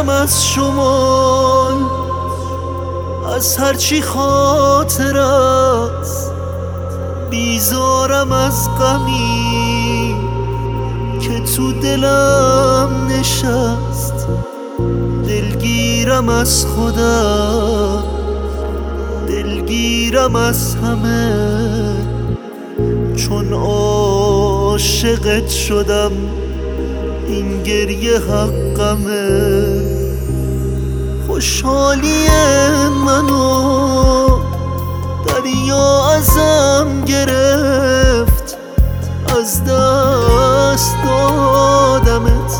بیزارم از شمال، از هرچی خاطرت، بیزارم از غمی که تو دلم نشست. دلگیرم از خودم، دلگیرم از همه، چون عاشقت شدم این گریه حقمه. خوشحالی منو دریا ازم گرفت، از دست دادمت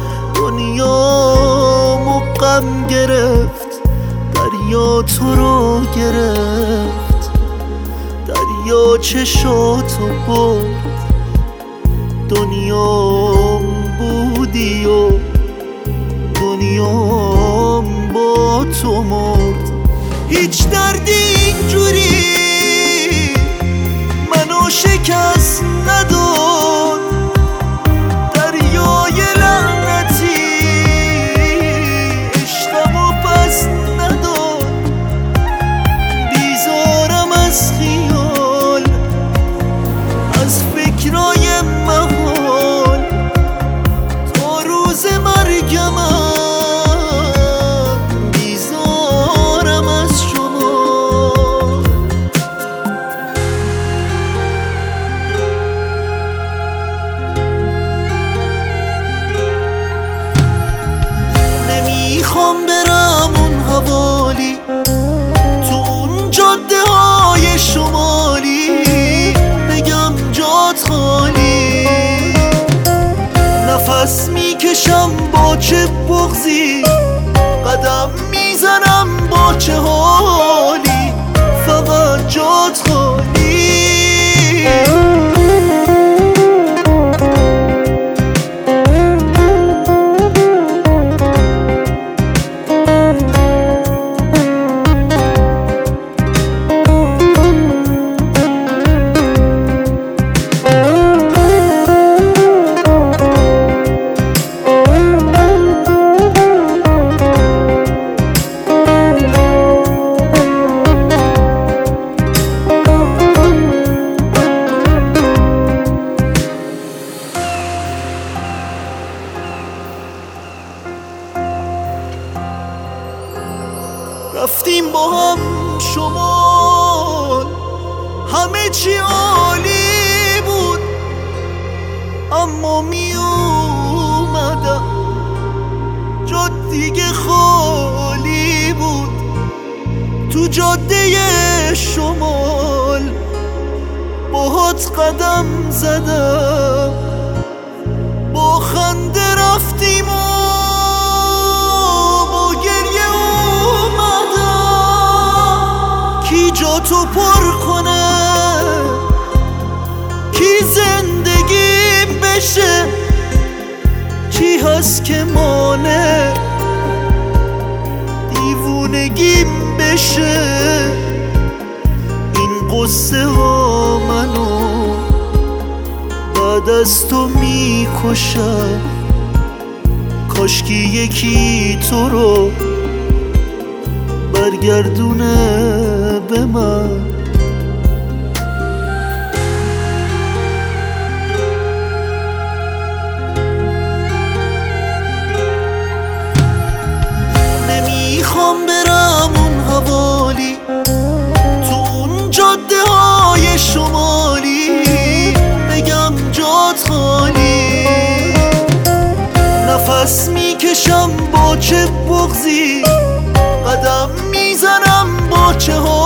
دنیامو غم گرفت. دریا تو رو گرفت، دریا چشاتو برد، دنیام بودی و دنیام با تو مرد. هیچ دردی اینجوری منو شکست نداد، دریای لعنتی عشقمو پس نداد. بیزارم از خیال، از فکرای محال، تا روز مرگمم بیزارم از شما. نمیخوام برم اون حوالی، تو اون جاده های شمالی، بگم جات خالی. نفس میکشم با چه بغضی، قدم میزنم با چه حالی، فقط جات خالی. رفتیم با هم شمال، همه چی عالی بود، اما می اومدم جا دیگه خالی بود. تو جاده شمال باهات قدم زدم، با خنده رفتیم و جا تو پر کنه، کی زندگیم بشه، چی هست که مانه دیوونگیم بشه. این قصه ها منو بعد از تو میکشن، کاشکی یکی تو رو برگردونه به من. نمیخوام برم اون حوالی، تو اون جاده های شمالی، بگم جات خالی. نفس میکشم با چه بغضی، قدم میزنم با چه حالی،